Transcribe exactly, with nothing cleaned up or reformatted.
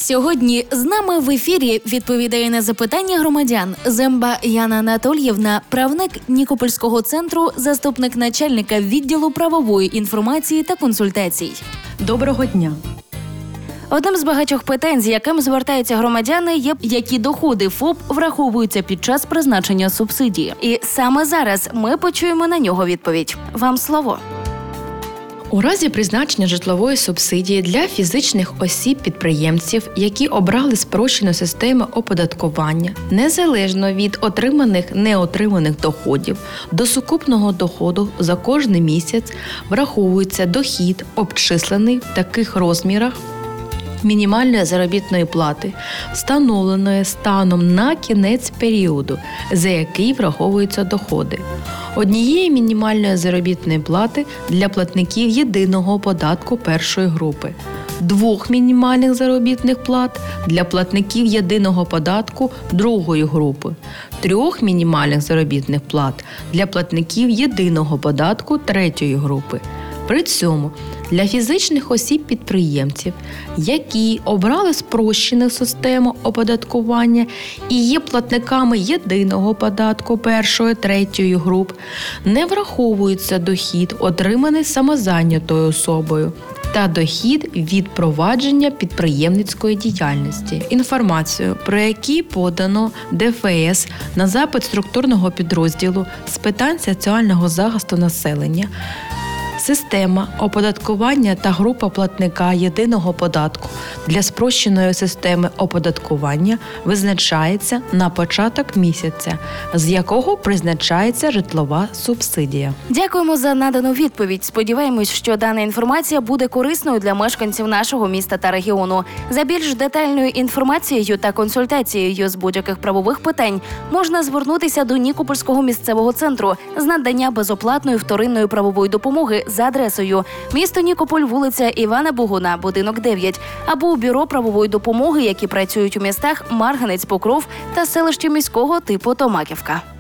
Сьогодні з нами в ефірі відповідає на запитання громадян Земба Яна Анатоліївна, правник Нікопольського центру, заступник начальника відділу правової інформації та консультацій. Доброго дня! Одним з багатьох питань, з яким звертаються громадяни, є, які доходи ФОП враховуються під час призначення субсидії. І саме зараз ми почуємо на нього відповідь. Вам слово. У разі призначення житлової субсидії для фізичних осіб-підприємців, які обрали спрощену систему оподаткування, незалежно від отриманих-неотриманих доходів, до сукупного доходу за кожний місяць враховується дохід, обчислений в таких розмірах мінімальної заробітної плати, встановленої станом на кінець періоду, за який враховуються доходи. Однієї мінімальної заробітної плати для платників єдиного податку першої групи, двох мінімальних заробітних плат для платників єдиного податку другої групи, трьох мінімальних заробітних плат для платників єдиного податку третьої групи. При цьому для фізичних осіб-підприємців, які обрали спрощену систему оподаткування і є платниками єдиного податку першої, третьої груп, не враховується дохід, отриманий самозайнятою особою, та дохід від провадження підприємницької діяльності. Інформацію, про які подано ДФС на запит структурного підрозділу з питань соціального захисту населення, система оподаткування та група платника єдиного податку для спрощеної системи оподаткування визначається на початок місяця, з якого призначається житлова субсидія. Дякуємо за надану відповідь. Сподіваємось, що дана інформація буде корисною для мешканців нашого міста та регіону. За більш детальною інформацією та консультацією з будь-яких правових питань можна звернутися до Нікопольського місцевого центру з надання безоплатної вторинної правової допомоги за адресою місто Нікополь, вулиця Івана Богуна, будинок дев'ять, або у бюро правової допомоги, які працюють у містах Марганець, Покров та селищі міського типу Томаківка.